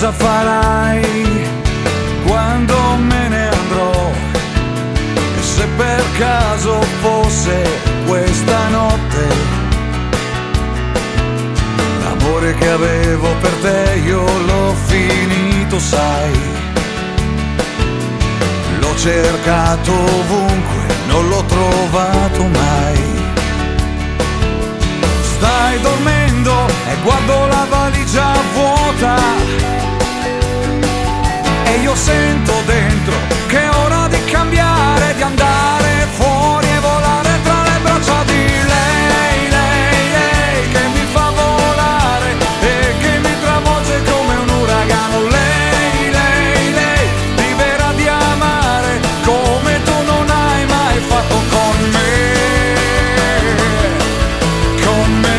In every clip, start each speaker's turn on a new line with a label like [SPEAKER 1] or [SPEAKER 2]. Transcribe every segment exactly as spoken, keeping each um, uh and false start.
[SPEAKER 1] cosa farai quando me ne andrò? E se per caso fosse questa notte, l'amore che avevo per te io l'ho finito, sai. L'ho cercato ovunque, non l'ho trovato mai. Stai dormendo e guardo la valigia vuota, e io sento dentro che è ora di cambiare, di andare fuori e volare tra le braccia di lei, lei, lei che mi fa volare e che mi travolge come un uragano. Lei, lei, lei, libera di amare come tu non hai mai fatto con me, con me.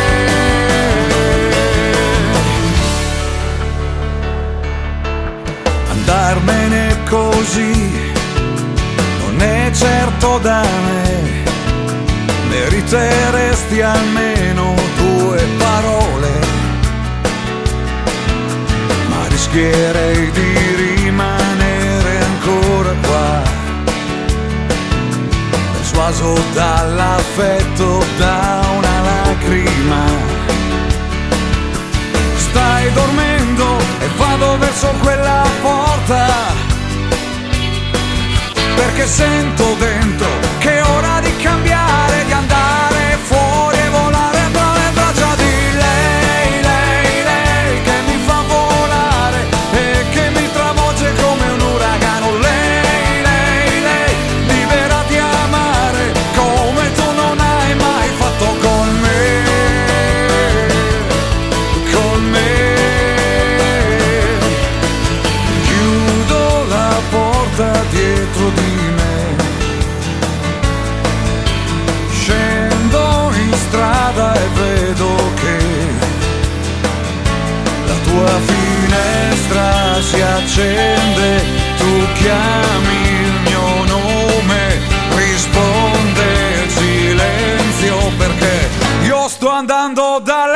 [SPEAKER 1] Andarmene così non è certo da me, meriteresti almeno due parole, ma rischierei di rimanere ancora qua, persuaso dall'affetto, da una lacrima. Stai dormendo e vado verso quella porta, perché sento dentro che è ora di cambiare, di andare fuori e volare tra le braccia di lei, lei, lei che mi fa volare e che mi travolge come un uragano. Lei, lei, lei, libera di amare come tu non hai mai fatto con me, con me. Chiudo la porta dietro di me, scendo in strada e vedo che la tua finestra si accende, tu chiami il mio nome, risponde il silenzio perché io sto andando da